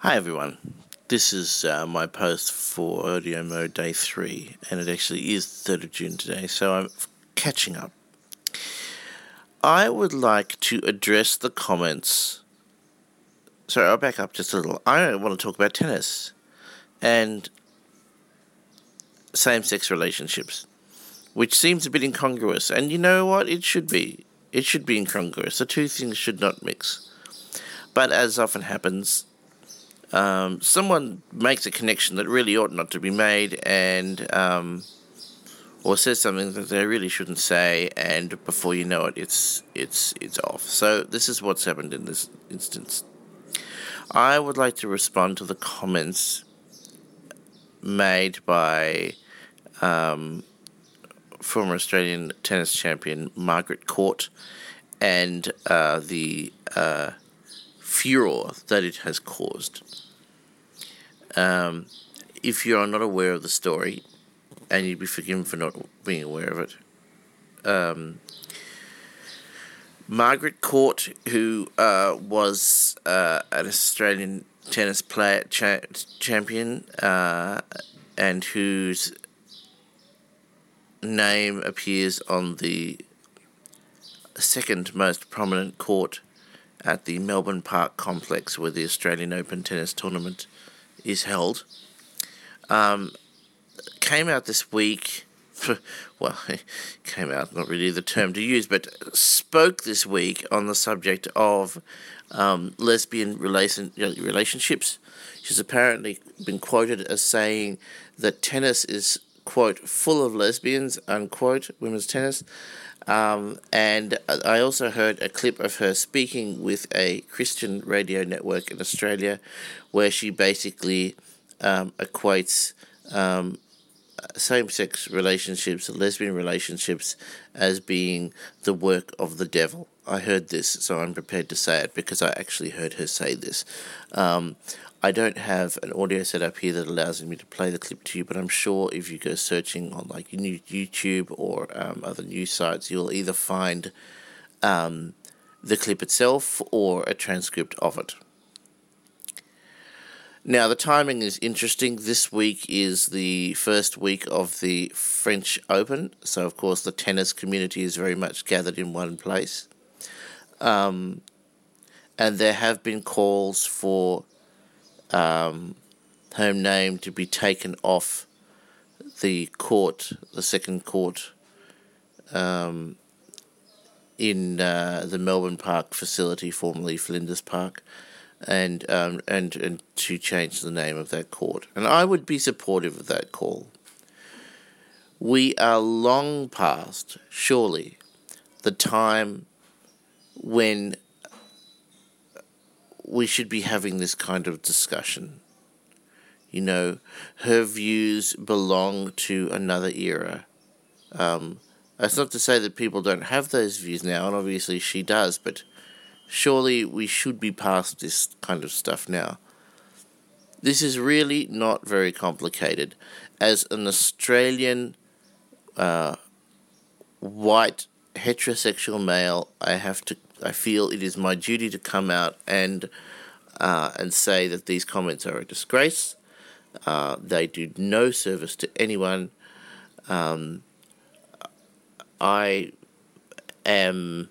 Hi everyone, this is my post for Audio Mode Day 3, and it actually is 3rd of June today, so I'm catching up. I would like to address the comments. Sorry, I'll back up just a little. I want to talk about tennis and same-sex relationships, which seems a bit incongruous, and you know what? It should be. It should be incongruous. The two things should not mix. But as often happens, someone makes a connection that really ought not to be made, and or says something that they really shouldn't say, and before you know it, it's off. So this is what's happened in this instance. I would like to respond to the comments made by former Australian tennis champion Margaret Court and the furor that it has caused. If you are not aware of the story, and you'd be forgiven for not being aware of it, Margaret Court, who was an Australian tennis player champion, and whose name appears on the second most prominent court at the Melbourne Park complex where the Australian Open tennis tournament is held, came out this week. Well, came out, not really the term to use, but spoke this week on the subject of lesbian relationships. She's apparently been quoted as saying that tennis is, quote, full of lesbians, unquote, women's tennis. And I also heard a clip of her speaking with a Christian radio network in Australia where she basically equates same-sex relationships, lesbian relationships, as being the work of the devil. I heard this, so I'm prepared to say it because I actually heard her say this. I don't have an audio set up here that allows me to play the clip to you, but I'm sure if you go searching on like YouTube or other news sites, you'll either find the clip itself or a transcript of it. Now, the timing is interesting. This week is the first week of the French Open, so of course the tennis community is very much gathered in one place. And there have been calls for her name to be taken off the court, the second court, in the Melbourne Park facility, formerly Flinders Park, and to change the name of that court. And I would be supportive of that call. We are long past, surely, the time when we should be having this kind of discussion. You know, her views belong to another era. That's not to say that people don't have those views now, and obviously she does, but surely we should be past this kind of stuff now. This is really not very complicated. As an Australian white heterosexual male, I feel it is my duty to come out and say that these comments are a disgrace. They do no service to anyone. I am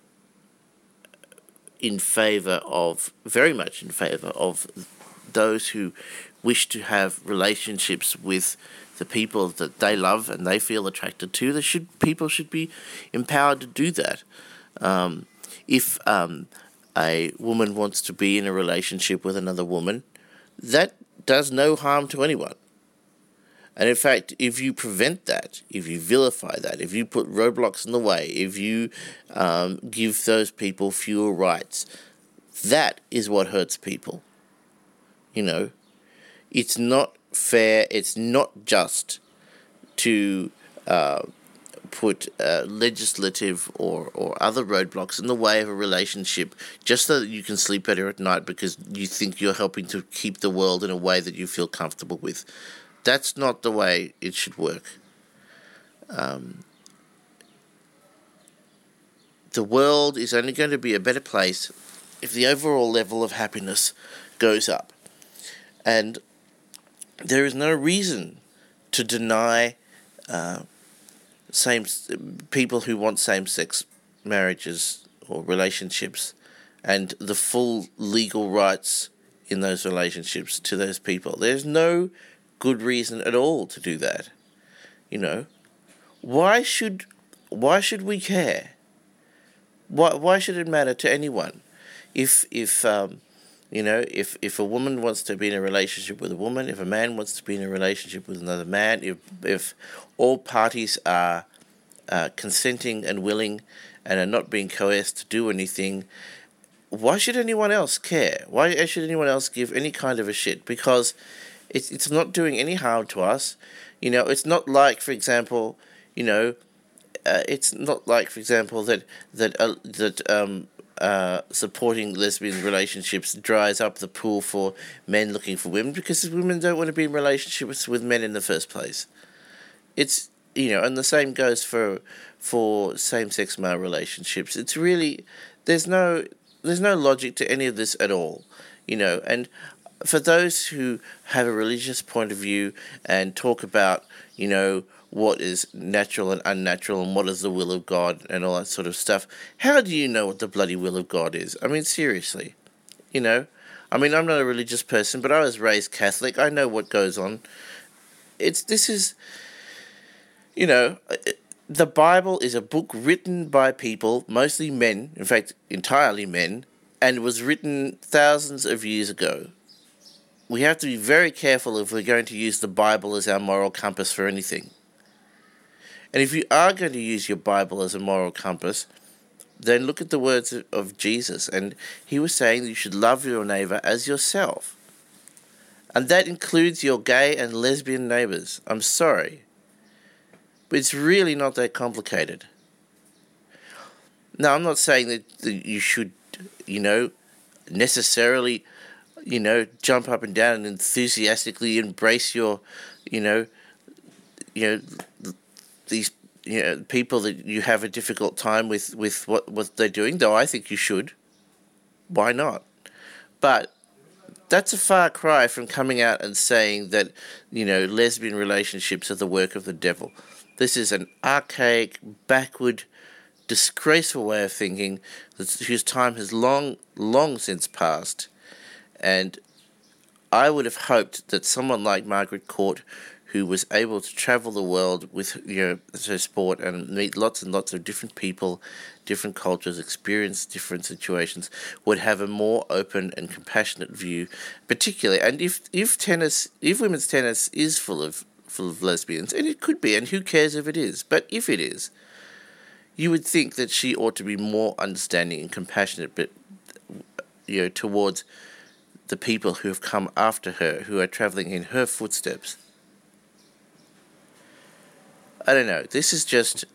very much in favour of those who wish to have relationships with the people that they love and they feel attracted to. People should be empowered to do that. If a woman wants to be in a relationship with another woman, that does no harm to anyone. And in fact, if you prevent that, if you vilify that, if you put roadblocks in the way, if you give those people fewer rights, that is what hurts people. You know, it's not fair, it's not just to put legislative or other roadblocks in the way of a relationship just so that you can sleep better at night because you think you're helping to keep the world in a way that you feel comfortable with. That's not the way it should work. The world is only going to be a better place if the overall level of happiness goes up. And there is no reason to deny same people who want same-sex marriages or relationships and the full legal rights in those relationships to those people. There's no good reason at all to do that. You know, why should we care? Why should it matter to anyone? If if a woman wants to be in a relationship with a woman, if a man wants to be in a relationship with another man, if all parties are consenting and willing and are not being coerced to do anything, why should anyone else care? Why should anyone else give any kind of a shit? Because it's not doing any harm to us. You know, it's not like, for example, it's not like, for example, that supporting lesbian relationships dries up the pool for men looking for women, because women don't want to be in relationships with men in the first place. It's, and the same goes for same-sex male relationships. It's really, there's no logic to any of this at all, and for those who have a religious point of view and talk about, what is natural and unnatural and what is the will of God and all that sort of stuff, how do you know what the bloody will of God is? I mean, seriously, I'm not a religious person, but I was raised Catholic. I know what goes on. The Bible is a book written by people, mostly men, in fact, entirely men, and was written thousands of years ago. We have to be very careful if we're going to use the Bible as our moral compass for anything. And if you are going to use your Bible as a moral compass, then look at the words of Jesus. And he was saying that you should love your neighbour as yourself. And that includes your gay and lesbian neighbours. I'm sorry, but it's really not that complicated. Now, I'm not saying that you should, necessarily, jump up and down and enthusiastically embrace your, these people that you have a difficult time with what they're doing, though I think you should. Why not? But that's a far cry from coming out and saying that, lesbian relationships are the work of the devil. This is an archaic, backward, disgraceful way of thinking whose time has long, long since passed. And I would have hoped that someone like Margaret Court, who was able to travel the world with her sport and meet lots and lots of different people, different cultures, experience different situations, would have a more open and compassionate view, particularly. And if women's tennis is full of lesbians, and it could be, and who cares if it is, but if it is, you would think that she ought to be more understanding and compassionate, but towards the people who have come after her, who are travelling in her footsteps. I don't know. This is just,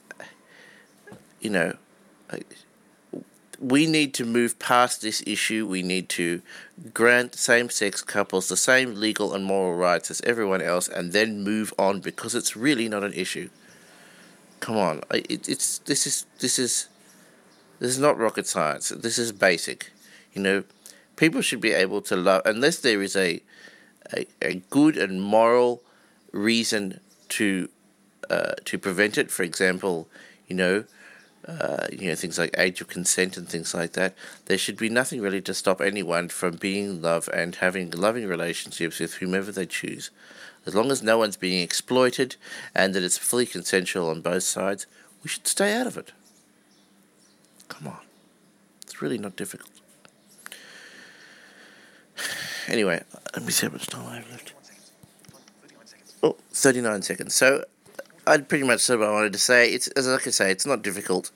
we need to move past this issue. We need to grant same-sex couples the same legal and moral rights as everyone else, and then move on, because it's really not an issue. Come on, this is not rocket science. This is basic. People should be able to love, unless there is a good and moral reason to prevent it. For example, things like age of consent and things like that. There should be nothing really to stop anyone from being in love and having loving relationships with whomever they choose. As long as no one's being exploited and that it's fully consensual on both sides, we should stay out of it. Come on. It's really not difficult. Anyway, let me see how much time I have left. 39 seconds. So, I'd pretty much said what I wanted to say. It's not difficult.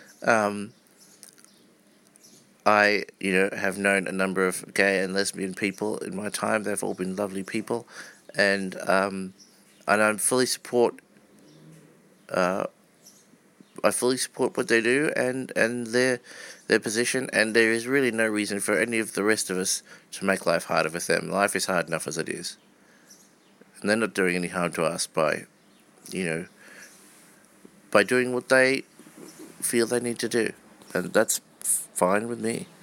I, have known a number of gay and lesbian people in my time. They've all been lovely people, and I fully support. I fully support what they do and their position, and there is really no reason for any of the rest of us to make life harder for them. Life is hard enough as it is, and they're not doing any harm to us by doing what they feel they need to do, and that's fine with me.